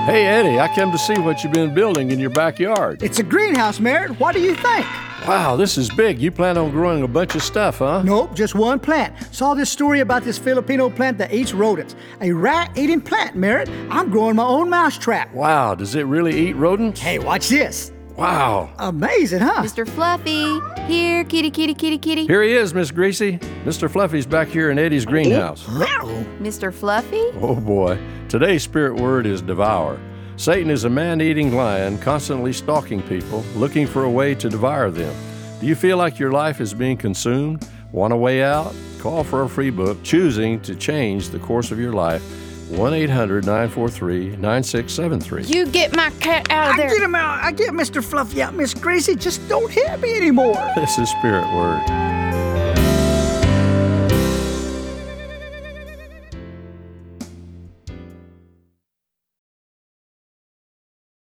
Hey, Eddie, I came to see what you've been building in your backyard. It's a greenhouse, Merritt. What do you think? Wow, this is big. You plan on growing a bunch of stuff, huh? Nope, just one plant. Saw this story about this Filipino plant that eats rodents. A rat-eating plant, Merritt. I'm growing my own mousetrap. Wow, does it really eat rodents? Hey, watch this. Wow. Amazing, huh? Mr. Fluffy, here, kitty, kitty, kitty, kitty. Here he is, Miss Greasy. Mr. Fluffy's back here in Eddie's greenhouse. Mr. Fluffy? Oh boy. Today's spirit word is devour. Satan is a man-eating lion constantly stalking people, looking for a way to devour them. Do you feel like your life is being consumed? Want a way out? Call for a free book, Choosing to Change the Course of Your Life, 1-800-943-9673. You get my cat out of there. I get him out. I get Mr. Fluffy out, Miss Gracie. Just don't hit me anymore. This is Spirit Word.